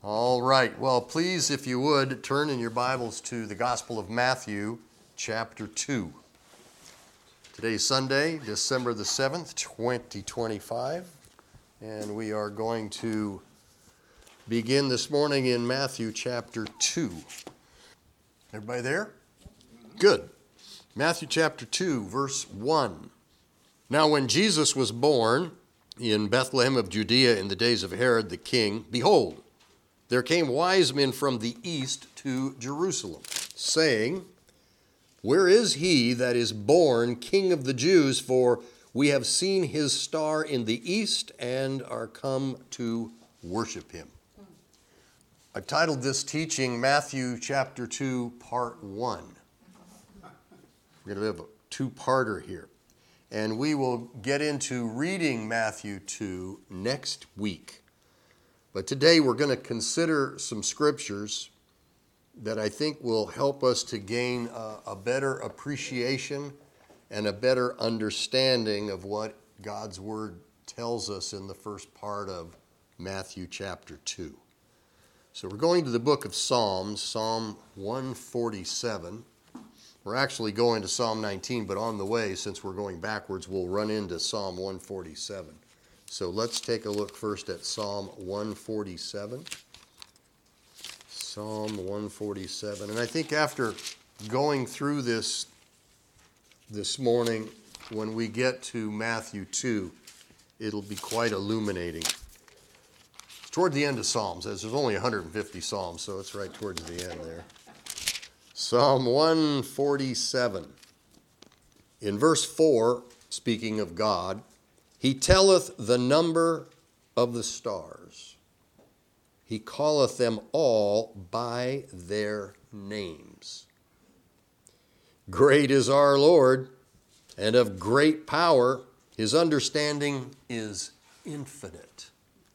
All right. Well, please, if you would, turn in your Bibles to the Gospel of Matthew, chapter 2. Today's Sunday, December the 7th, 2025, and we are going to begin this morning in Matthew chapter 2. Everybody there? Good. Matthew chapter 2, verse 1. Now when Jesus was born in Bethlehem of Judea in the days of Herod the king, behold, there came wise men from the east to Jerusalem, saying, Where is he that is born King of the Jews? For we have seen his star in the east and are come to worship him. I've titled this teaching Matthew chapter 2, part 1. We're going to have a two-parter here. And we will get into reading Matthew 2 next week. But today we're going to consider some scriptures that I think will help us to gain a better appreciation and a better understanding of what God's Word tells us in the first part of Matthew chapter 2. So we're going to the book of Psalms, Psalm 147. We're actually going to Psalm 19, but on the way, since we're going backwards, we'll run into Psalm 147. So let's take a look first at Psalm 147. Psalm 147. And I think after going through this morning, when we get to Matthew 2, it'll be quite illuminating. It's toward the end of Psalms, as there's only 150 Psalms, so it's right towards the end there. Psalm 147. In verse 4, speaking of God, He telleth the number of the stars. He calleth them all by their names. Great is our Lord, and of great power. His understanding is infinite.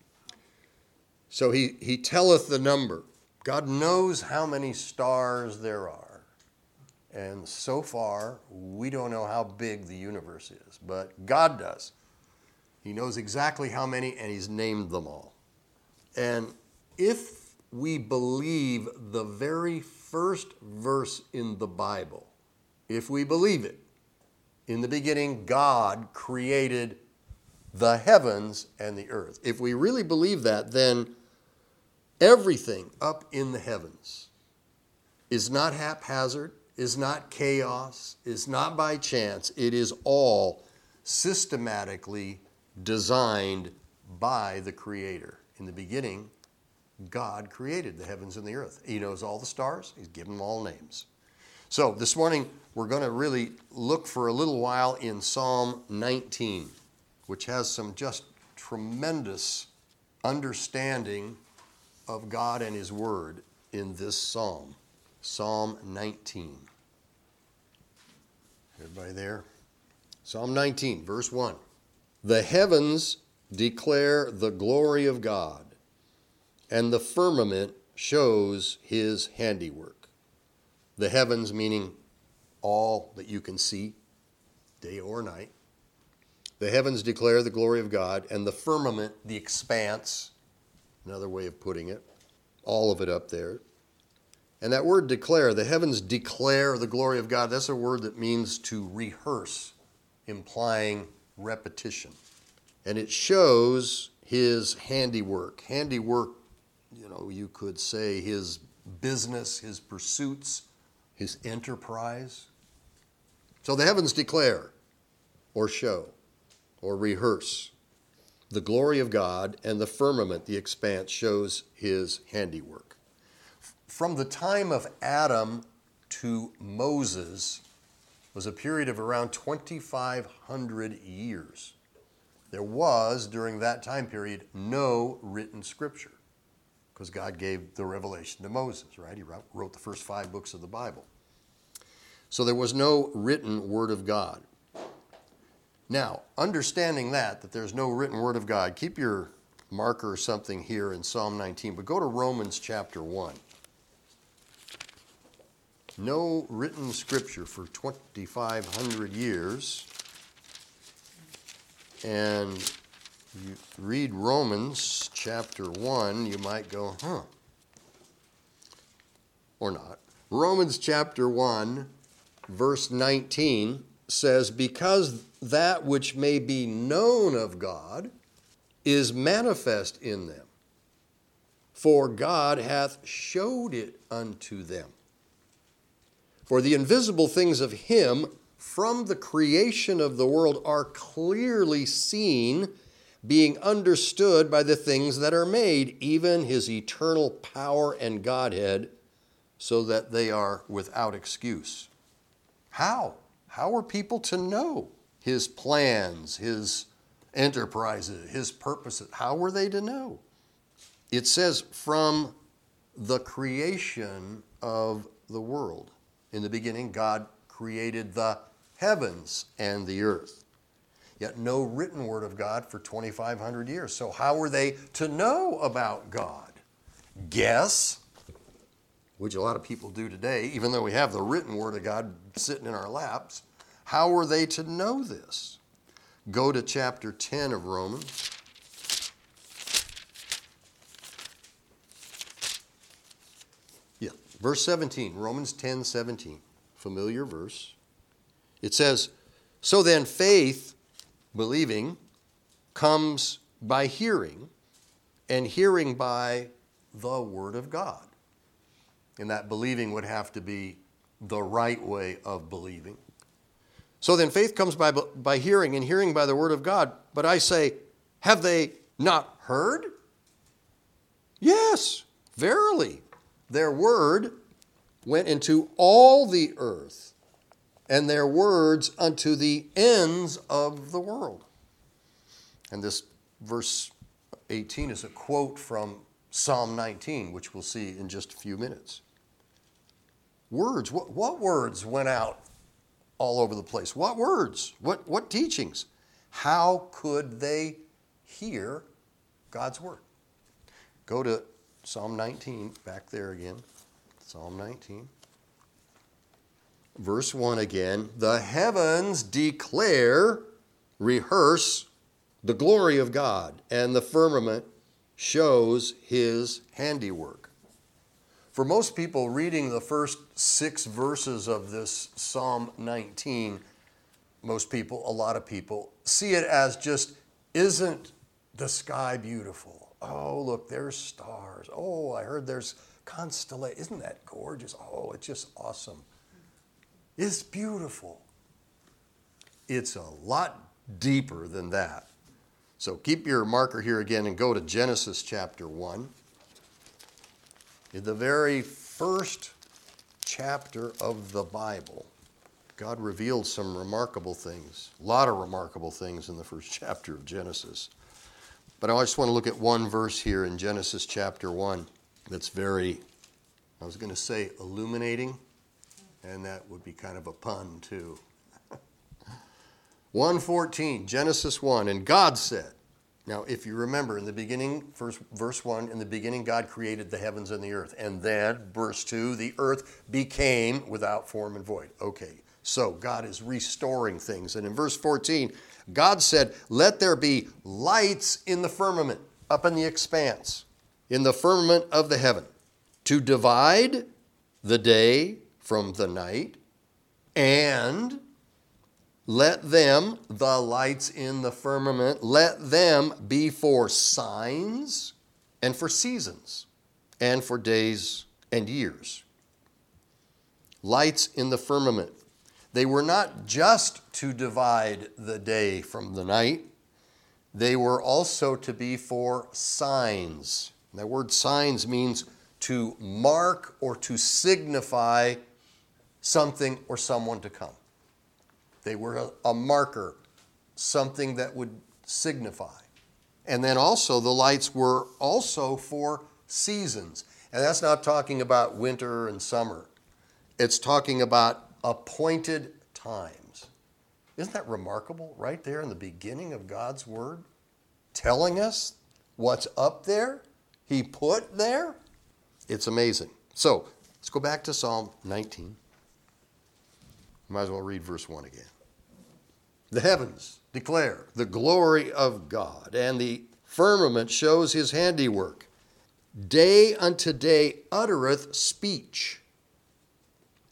So he telleth the number. God knows how many stars there are. And so far, we don't know how big the universe is, but God does. He knows exactly how many, and he's named them all. And if we believe the very first verse in the Bible, if we believe it, in the beginning, God created the heavens and the earth. If we really believe that, then everything up in the heavens is not haphazard, is not chaos, is not by chance. It is all systematically designed by the Creator. In the beginning, God created the heavens and the earth. He knows all the stars. He's given them all names. So this morning, we're going to really look for a little while in Psalm 19, which has some just tremendous understanding of God and His Word in this psalm. Psalm 19. Everybody there? Psalm 19, verse 1. The heavens declare the glory of God, and the firmament shows his handiwork. The heavens meaning all that you can see, day or night. The heavens declare the glory of God, and the firmament, the expanse, another way of putting it, all of it up there. And that word declare, the heavens declare the glory of God, that's a word that means to rehearse, implying repetition. And it shows his handiwork. Handiwork, you could say his business, his pursuits, his enterprise. So the heavens declare, or show, or rehearse the glory of God, and the firmament, the expanse, shows his handiwork. From the time of Adam to Moses was a period of around 2,500 years. There was, during that time period, no written scripture because God gave the revelation to Moses, right? He wrote the first 5 books of the Bible. So there was no written word of God. Now, understanding that there's no written word of God, keep your marker or something here in Psalm 19, but go to Romans chapter 1. No written scripture for 2,500 years. And you read Romans chapter 1, you might go, or not. Romans chapter 1, verse 19 says, because that which may be known of God is manifest in them, for God hath showed it unto them. For the invisible things of him from the creation of the world are clearly seen, being understood by the things that are made, even his eternal power and Godhead, so that they are without excuse. How? How are people to know his plans, his enterprises, his purposes? How were they to know? It says, from the creation of the world. In the beginning, God created the heavens and the earth. Yet no written word of God for 2,500 years. So how were they to know about God? Guess, which a lot of people do today, even though we have the written word of God sitting in our laps. How were they to know this? Go to chapter 10 of Romans. Yeah, verse 17, Romans 10:17, familiar verse. It says, so then faith, believing, comes by hearing, and hearing by the word of God. And that believing would have to be the right way of believing. So then faith comes by hearing, and hearing by the word of God. But I say, have they not heard? Yes, verily. Their word went into all the earth, and their words unto the ends of the world. And this verse 18 is a quote from Psalm 19, which we'll see in just a few minutes. Words, what words went out all over the place? What words? What teachings? How could they hear God's word? Go to Psalm 19, back there again. Psalm 19. Verse 1 again. The heavens declare, rehearse the glory of God, and the firmament shows his handiwork. For most people, reading the first 6 verses of this Psalm 19, most people, a lot of people, see it as just, isn't the sky beautiful? Oh, look, there's stars. Oh, I heard there's constellations. Isn't that gorgeous? Oh, it's just awesome. It's beautiful. It's a lot deeper than that. So keep your marker here again and go to Genesis chapter 1. In the very first chapter of the Bible, God revealed some remarkable things, a lot of remarkable things in the first chapter of Genesis. But I just want to look at one verse here in Genesis chapter 1 that's very, I was going to say illuminating, and that would be kind of a pun too. 1:14, Genesis 1, and God said, now if you remember in the beginning, verse 1, in the beginning God created the heavens and the earth. And then, verse 2, the earth became without form and void. Okay, so God is restoring things. And in verse 14, God said, let there be lights in the firmament, up in the expanse, in the firmament of the heaven, to divide the day from the night, and let them, the lights in the firmament, let them be for signs and for seasons and for days and years. Lights in the firmament. They were not just to divide the day from the night. They were also to be for signs. And that word signs means to mark or to signify something or someone to come. They were a marker, something that would signify. And then also the lights were also for seasons. And that's not talking about winter and summer. It's talking about appointed times. Isn't that remarkable right there in the beginning of God's Word? Telling us what's up there, He put there. It's amazing. So let's go back to Psalm 19. Might as well read verse 1 again. The heavens declare the glory of God, and the firmament shows his handiwork. Day unto day uttereth speech.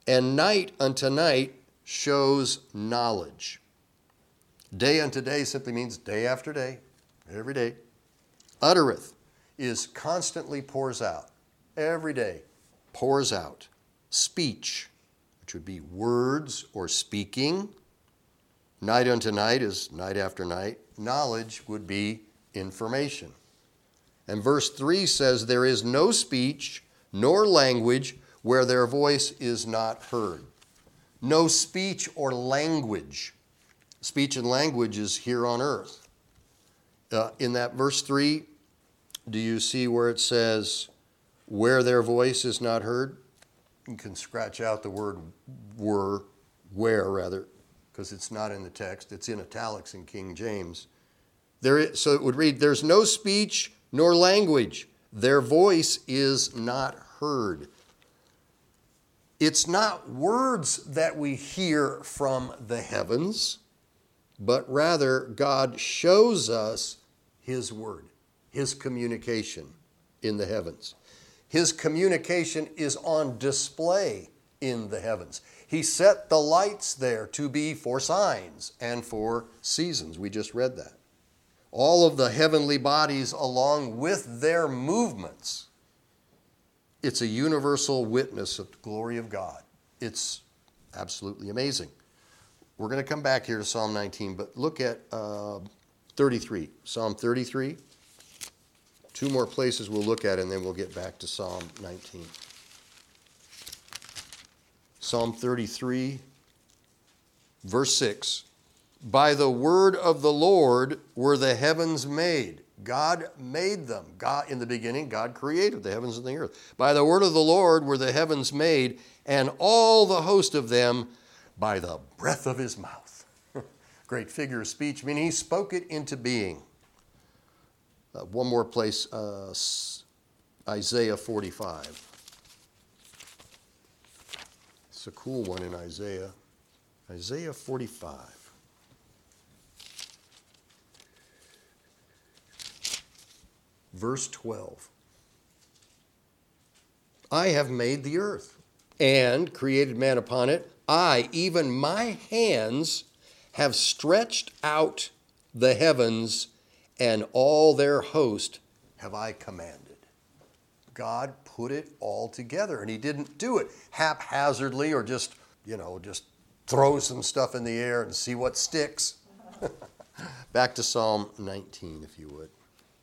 And night unto night shows knowledge. Day unto day simply means day after day, every day. Uttereth is constantly pours out, every day pours out. Speech, which would be words or speaking. Night unto night is night after night. Knowledge would be information. And verse 3 says, there is no speech nor language where their voice is not heard. No speech or language. Speech and language is here on earth. In that verse 3, do you see where it says, where their voice is not heard? You can scratch out the word where rather, because it's not in the text. It's in italics in King James. So it would read, there's no speech nor language. Their voice is not heard. It's not words that we hear from the heavens, but rather God shows us his word, his communication in the heavens. His communication is on display in the heavens. He set the lights there to be for signs and for seasons. We just read that. All of the heavenly bodies along with their movements. It's a universal witness of the glory of God. It's absolutely amazing. We're going to come back here to Psalm 19, but look at 33. Psalm 33. Two more places we'll look at, and then we'll get back to Psalm 19. Psalm 33, verse 6. By the word of the Lord were the heavens made. God made them. God, in the beginning, God created the heavens and the earth. By the word of the Lord were the heavens made, and all the host of them by the breath of his mouth. Great figure of speech, meaning he spoke it into being. One more place, Isaiah 45. It's a cool one in Isaiah. Isaiah 45. Verse 12. I have made the earth and created man upon it. I, even my hands, have stretched out the heavens, and all their host have I commanded. God put it all together, and he didn't do it haphazardly or just throw some stuff in the air and see what sticks. Back to Psalm 19, if you would.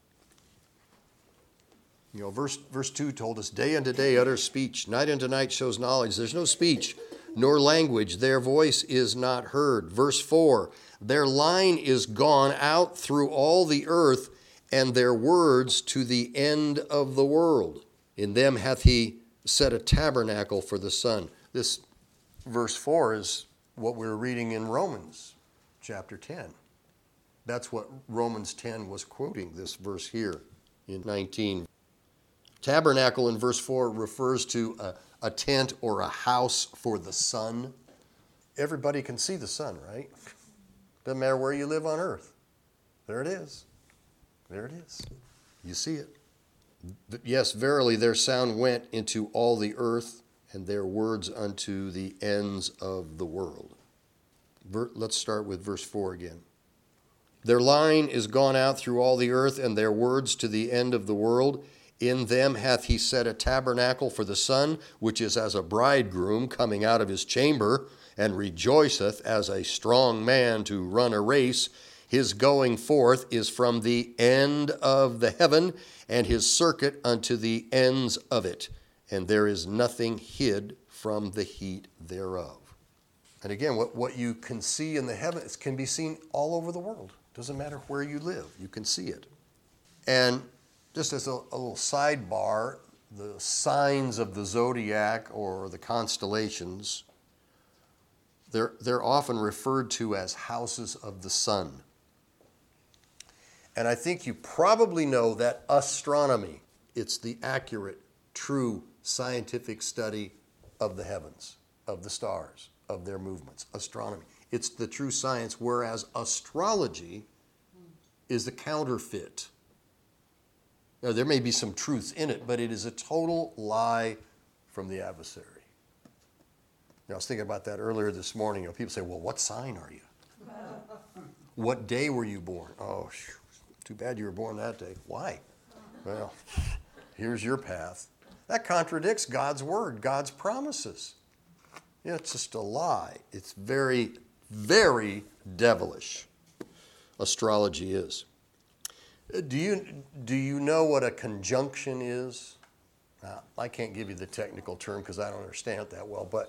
Verse 2 told us, day unto day utter speech, night unto night shows knowledge. There's no speech nor language. Their voice is not heard. Verse 4, their line is gone out through all the earth, and their words to the end of the world. In them hath he set a tabernacle for the sun. This verse 4 is what we're reading in Romans chapter 10. That's what Romans 10 was quoting, this verse here in 19. Tabernacle in verse 4 refers to a tent or a house for the sun. Everybody can see the sun, right? Doesn't matter where you live on earth. There it is. There it is. You see it. Yes, verily, their sound went into all the earth, and their words unto the ends of the world. Let's start with verse 4 again. Their line is gone out through all the earth, and their words to the end of the world. In them hath he set a tabernacle for the sun, which is as a bridegroom coming out of his chamber, and rejoiceth as a strong man to run a race. His going forth is from the end of the heaven, and his circuit unto the ends of it. And there is nothing hid from the heat thereof. And again, what you can see in the heavens can be seen all over the world. Doesn't matter where you live, you can see it. And just as a little sidebar, the signs of the zodiac or the constellations, they're often referred to as houses of the sun. And I think you probably know that astronomy, it's the accurate, true scientific study of the heavens, of the stars, of their movements. Astronomy. It's the true science, whereas astrology is the counterfeit. Now, there may be some truth in it, but it is a total lie from the adversary. I was thinking about that earlier this morning. People say, well, what sign are you? What day were you born? Oh, too bad you were born that day. Why? Well, here's your path. That contradicts God's word, God's promises. It's just a lie. It's very, very devilish. Astrology is. Do you know what a conjunction is? Now, I can't give you the technical term because I don't understand it that well, but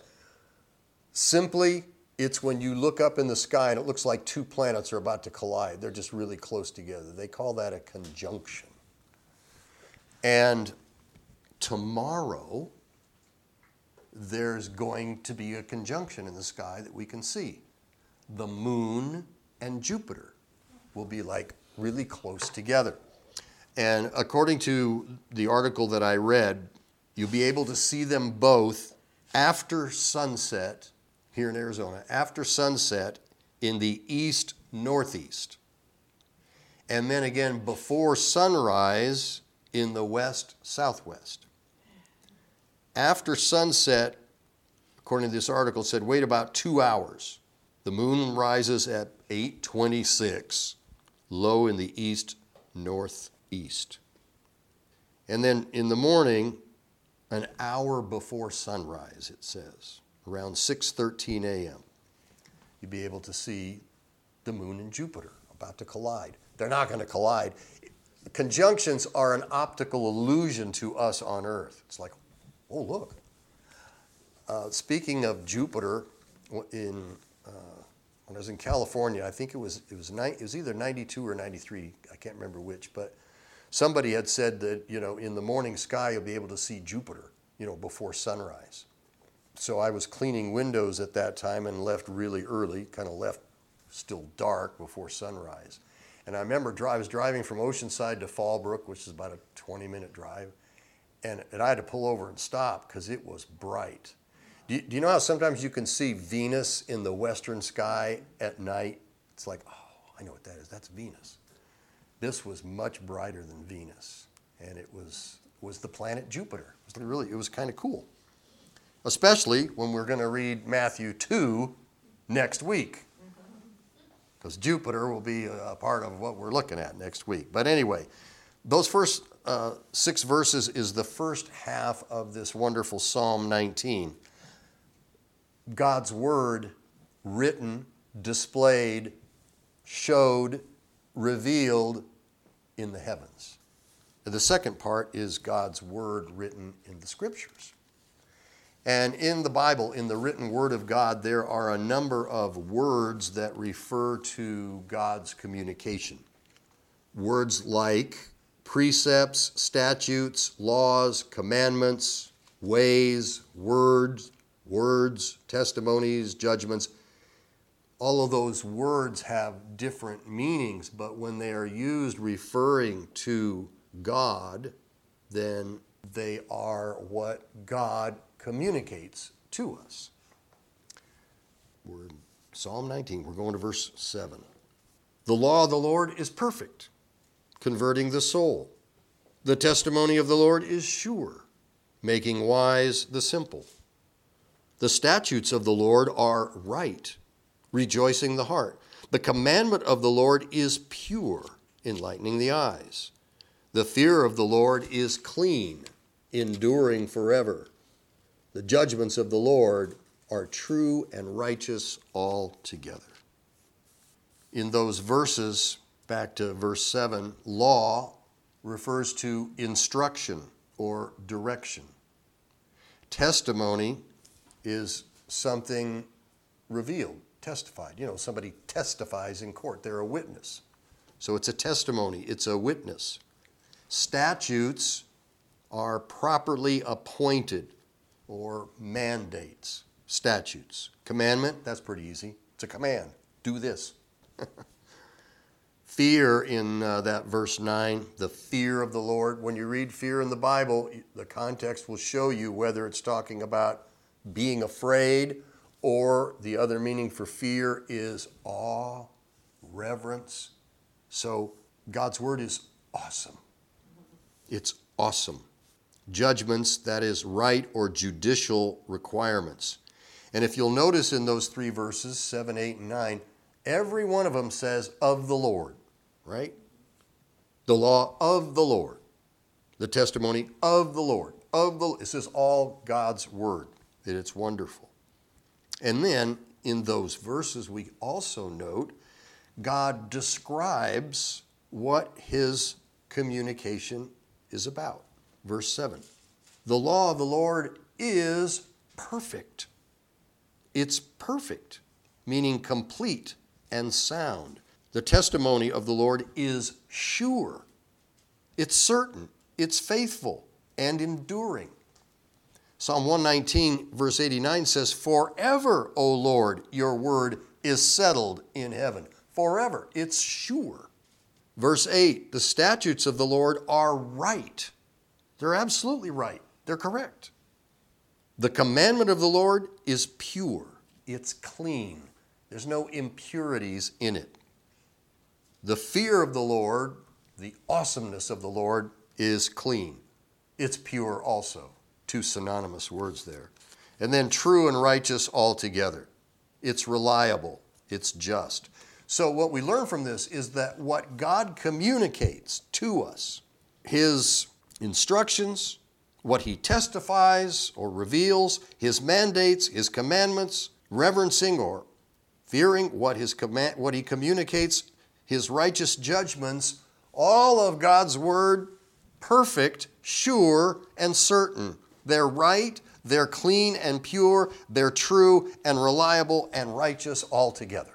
simply, it's when you look up in the sky and it looks like two planets are about to collide. They're just really close together. They call that a conjunction. And tomorrow, there's going to be a conjunction in the sky that we can see. The moon and Jupiter will be like really close together. And according to the article that I read, you'll be able to see them both after sunset here in Arizona, after sunset in the east-northeast. And then again before sunrise in the west-southwest. After sunset, according to this article, it said wait about 2 hours. The moon rises at 8:26, low in the east-northeast. And then in the morning, an hour before sunrise, it says, around 6:13 a.m., you'll be able to see the moon and Jupiter about to collide. They're not going to collide. Conjunctions are an optical illusion to us on Earth. It's like, oh, look. Speaking of Jupiter, when I was in California, I think it was either 92 or 93, I can't remember which, but somebody had said that, in the morning sky you'll be able to see Jupiter, before sunrise. So I was cleaning windows at that time and left really early, kind of left still dark before sunrise. And I remember I was driving from Oceanside to Fallbrook, which is about a 20-minute drive, and I had to pull over and stop because it was bright. Do you know how sometimes you can see Venus in the western sky at night? It's like, oh, I know what that is. That's Venus. This was much brighter than Venus, and it was the planet Jupiter. It was kind of cool, especially when we're going to read Matthew 2 next week, because Jupiter will be a part of what we're looking at next week. But anyway, those first 6 verses is the first half of this wonderful Psalm 19. God's word written, displayed, showed, revealed in the heavens. The second part is God's word written in the scriptures. And in the Bible, in the written word of God, there are a number of words that refer to God's communication. Words like precepts, statutes, laws, commandments, ways, words, testimonies, judgments. All of those words have different meanings, but when they are used referring to God, then they are what God communicates to us. We're in Psalm 19. We're going to verse 7. The law of the Lord is perfect, converting the soul. The testimony of the Lord is sure, making wise the simple. The statutes of the Lord are right, rejoicing the heart. The commandment of the Lord is pure, enlightening the eyes. The fear of the Lord is clean, enduring forever. The judgments of the Lord are true and righteous altogether. In those verses, back to verse 7, law refers to instruction or direction. Testimony is something revealed, testified. Somebody testifies in court. They're a witness. So it's a testimony. It's a witness. Statutes are properly appointed or mandates. Statutes. Commandment, that's pretty easy. It's a command. Do this. Fear in that verse 9, the fear of the Lord. When you read fear in the Bible, the context will show you whether it's talking about being afraid, or the other meaning for fear is awe, reverence. So God's word is awesome. It's awesome. Judgments, that is right or judicial requirements. And if you'll notice in those three verses, 7, 8, and 9, every one of them says of the Lord, right? The law of the Lord, the testimony of the Lord, this is all God's word, and it's wonderful. And then in those verses, we also note God describes what his communication is about. Verse 7, the law of the Lord is perfect. It's perfect, meaning complete and sound. The testimony of the Lord is sure. It's certain. It's faithful and enduring. Psalm 119, verse 89 says, forever, O Lord, your word is settled in heaven. Forever. It's sure. Verse 8, the statutes of the Lord are right. They're absolutely right. They're correct. The commandment of the Lord is pure. It's clean. There's no impurities in it. The fear of the Lord, the awesomeness of the Lord, is clean. It's pure also. Two synonymous words there. And then true and righteous altogether. It's reliable. It's just. So what we learn from this is that what God communicates to us, his instructions, what he testifies or reveals, his mandates, his commandments, reverencing or fearing what he communicates, his righteous judgments, all of God's word, perfect, sure, and certain. They're right, they're clean and pure, they're true and reliable and righteous altogether.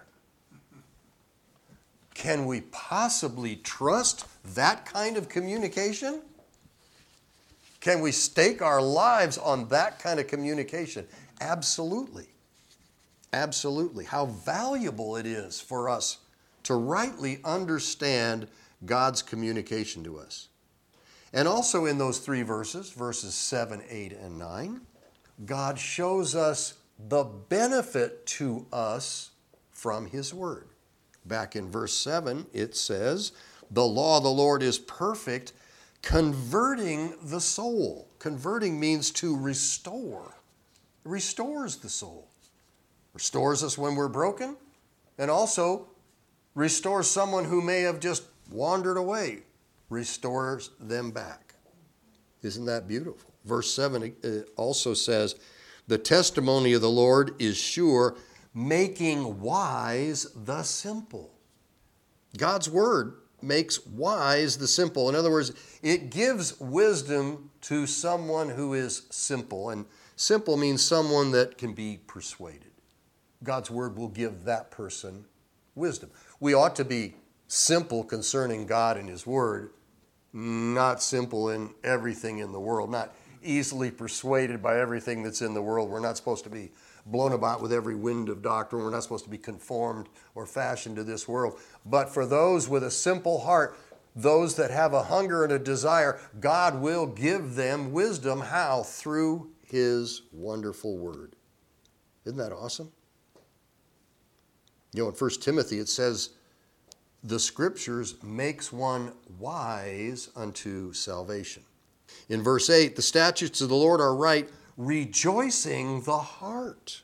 Can we possibly trust that kind of communication? Can we stake our lives on that kind of communication? Absolutely. Absolutely. How valuable it is for us to rightly understand God's communication to us. And also in those three verses, verses 7, 8, and 9, God shows us the benefit to us from his word. Back in verse 7, it says, the law of the Lord is perfect, converting the soul. Converting means to restore. It restores the soul. Restores us when we're broken, and also restores someone who may have just wandered away. Restores them back. Isn't that beautiful? Verse 7 also says, the testimony of the Lord is sure, making wise the simple. God's word makes wise the simple. In other words, it gives wisdom to someone who is simple. And simple means someone that can be persuaded. God's word will give that person wisdom. We ought to be simple concerning God and his word, not simple in everything in the world, not easily persuaded by everything that's in the world. We're not supposed to be blown about with every wind of doctrine. We're not supposed to be conformed or fashioned to this world. But for those with a simple heart, those that have a hunger and a desire, God will give them wisdom. How? Through his wonderful word. Isn't that awesome? You know, in 1 Timothy it says, the scriptures makes one wise unto salvation. In verse 8, the statutes of the Lord are right, rejoicing the heart.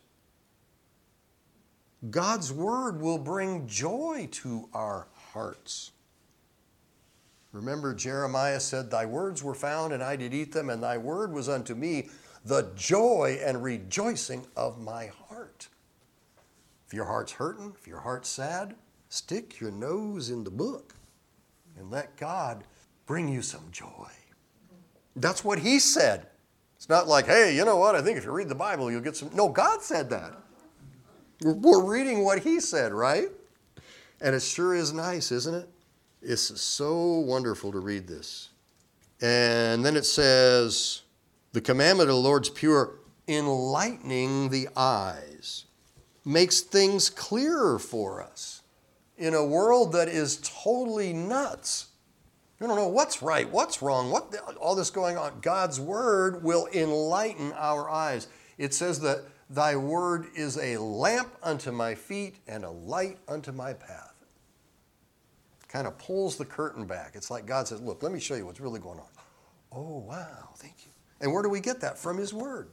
God's word will bring joy to our hearts. Remember, Jeremiah said, thy words were found, and I did eat them, and thy word was unto me the joy and rejoicing of my heart. If your heart's hurting, if your heart's sad, stick your nose in the book and let God bring you some joy. That's what he said. It's not like, hey, you know what? I think if you read the Bible, you'll get some. No, God said that. We're reading what he said, right? And it sure is nice, isn't it? It's so wonderful to read this. And then it says, the commandment of the Lord's pure, enlightening the eyes. Makes things clearer for us. In a world that is totally nuts. You don't know what's right, what's wrong, all this going on. God's word will enlighten our eyes. It says that thy word is a lamp unto my feet and a light unto my path. Kind of pulls the curtain back. It's like God says, look, let me show you what's really going on. Oh, wow, thank you. And where do we get that? From his word.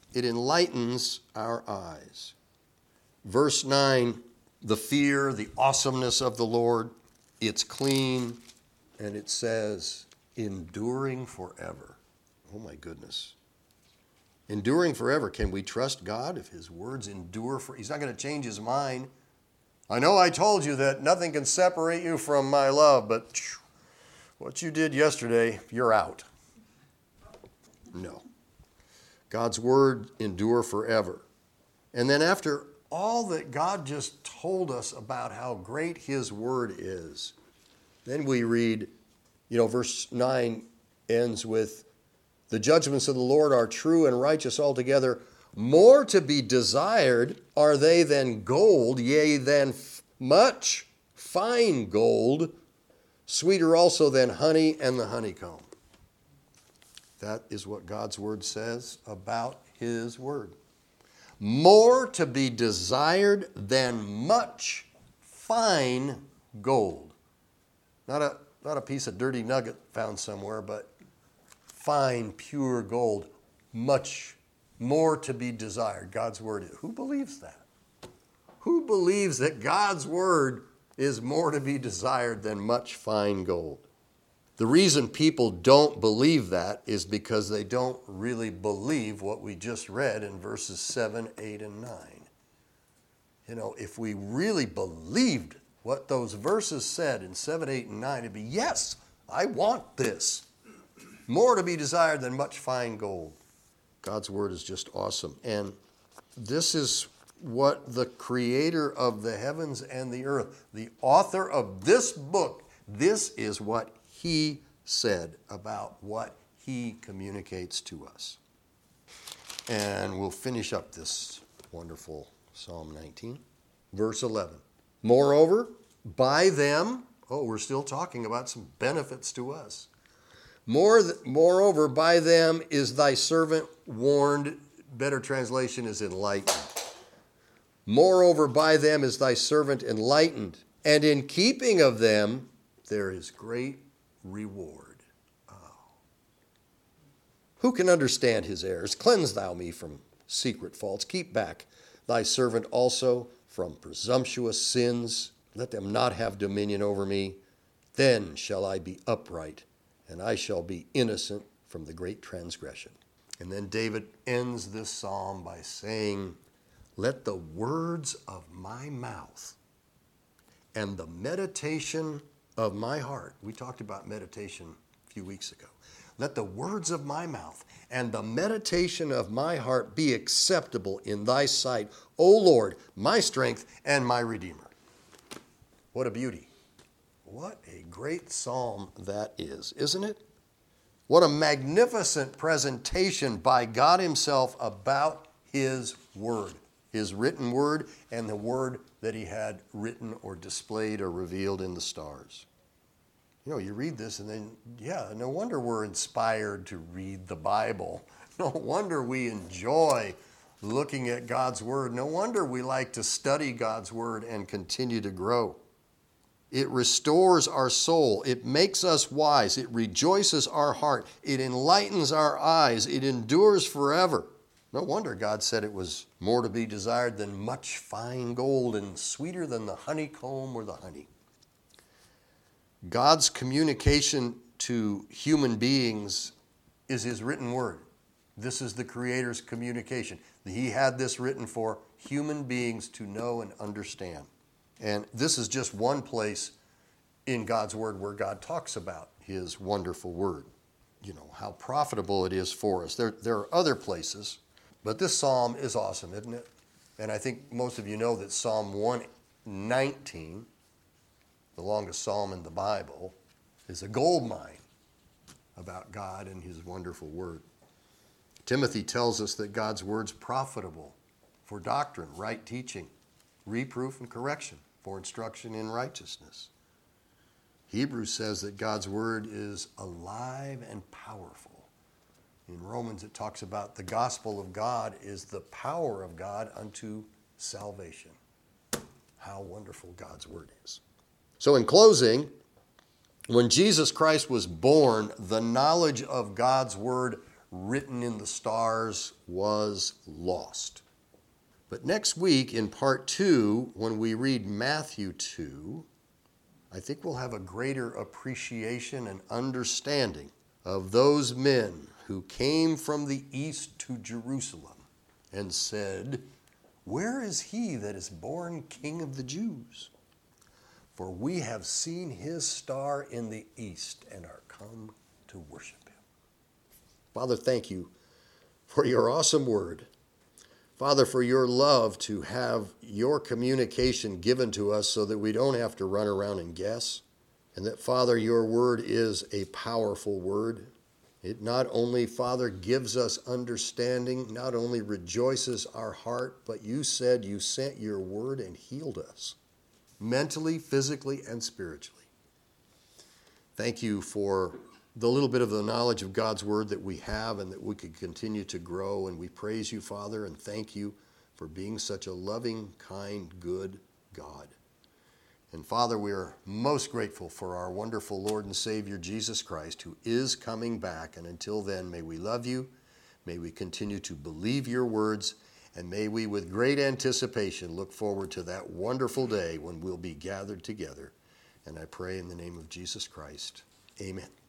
It enlightens our eyes. Verse 9, the fear, the awesomeness of the Lord, it's clean, and it says, enduring forever. Oh my goodness. Enduring forever. Can we trust God if his words endure for? He's not going to change his mind. I know I told you that nothing can separate you from my love, but what you did yesterday, you're out. No. God's word endure forever. And then after all that God just told us about how great his word is, then we read, verse 9 ends with, the judgments of the Lord are true and righteous altogether. More to be desired are they than gold, yea, than much fine gold, sweeter also than honey and the honeycomb. That is what God's word says about his word. More to be desired than much fine gold. Not a piece of dirty nugget found somewhere, but fine, pure gold. Much more to be desired. God's word is. Who believes that? Who believes that God's word is more to be desired than much fine gold? The reason people don't believe that is because they don't really believe what we just read in verses 7, 8, and 9. If we really believed what those verses said in 7, 8, and 9, it'd be, yes, I want this. More to be desired than much fine gold. God's word is just awesome. And this is what the creator of the heavens and the earth, the author of this book, this is what he said about what he communicates to us. And we'll finish up this wonderful Psalm 19, verse 11. Moreover, by them, we're still talking about some benefits to us. Moreover, by them is thy servant warned. Better translation is enlightened. Moreover, by them is thy servant enlightened, and in keeping of them there is great reward. Oh. Who can understand his errors? Cleanse thou me from secret faults. Keep back thy servant also from presumptuous sins. Let them not have dominion over me. Then shall I be upright, and I shall be innocent from the great transgression. And then David ends this psalm by saying, let the words of my mouth and the meditation of my heart, we talked about meditation a few weeks ago, let the words of my mouth and the meditation of my heart be acceptable in thy sight, O Lord, my strength and my Redeemer. What a beauty. What a great psalm that is, isn't it? What a magnificent presentation by God himself about his word, his written word, and the word that he had written or displayed or revealed in the stars. You read this and then, no wonder we're inspired to read the Bible. No wonder we enjoy looking at God's word. No wonder we like to study God's word and continue to grow. It restores our soul. It makes us wise. It rejoices our heart. It enlightens our eyes. It endures forever. No wonder God said it was more to be desired than much fine gold and sweeter than the honeycomb or the honey. God's communication to human beings is his written word. This is the Creator's communication. He had this written for human beings to know and understand. And this is just one place in God's word where God talks about his wonderful word. How profitable it is for us. There are other places, but this psalm is awesome, isn't it? And I think most of you know that Psalm 119, the longest psalm in the Bible, is a gold mine about God and his wonderful word. Timothy tells us that God's word's profitable for doctrine, right teaching, reproof, and correction, for instruction in righteousness. Hebrews says that God's word is alive and powerful. In Romans, it talks about the gospel of God is the power of God unto salvation. How wonderful God's word is. So in closing, when Jesus Christ was born, the knowledge of God's word written in the stars was lost. But next week in part 2, when we read Matthew 2, I think we'll have a greater appreciation and understanding of those men who came from the east to Jerusalem and said, "Where is he that is born King of the Jews? For we have seen his star in the east and are come to worship him." Father, thank you for your awesome word. Father, for your love to have your communication given to us so that we don't have to run around and guess. And that, Father, your word is a powerful word. It not only, Father, gives us understanding, not only rejoices our heart, but you said you sent your word and healed us, mentally, physically, and spiritually. Thank you for the little bit of the knowledge of God's word that we have and that we could continue to grow. And we praise you, Father, and thank you for being such a loving, kind, good God. And Father, we are most grateful for our wonderful Lord and Savior, Jesus Christ, who is coming back. And until then, may we love you, may we continue to believe your words, and may we, with great anticipation, look forward to that wonderful day when we'll be gathered together. And I pray in the name of Jesus Christ. Amen.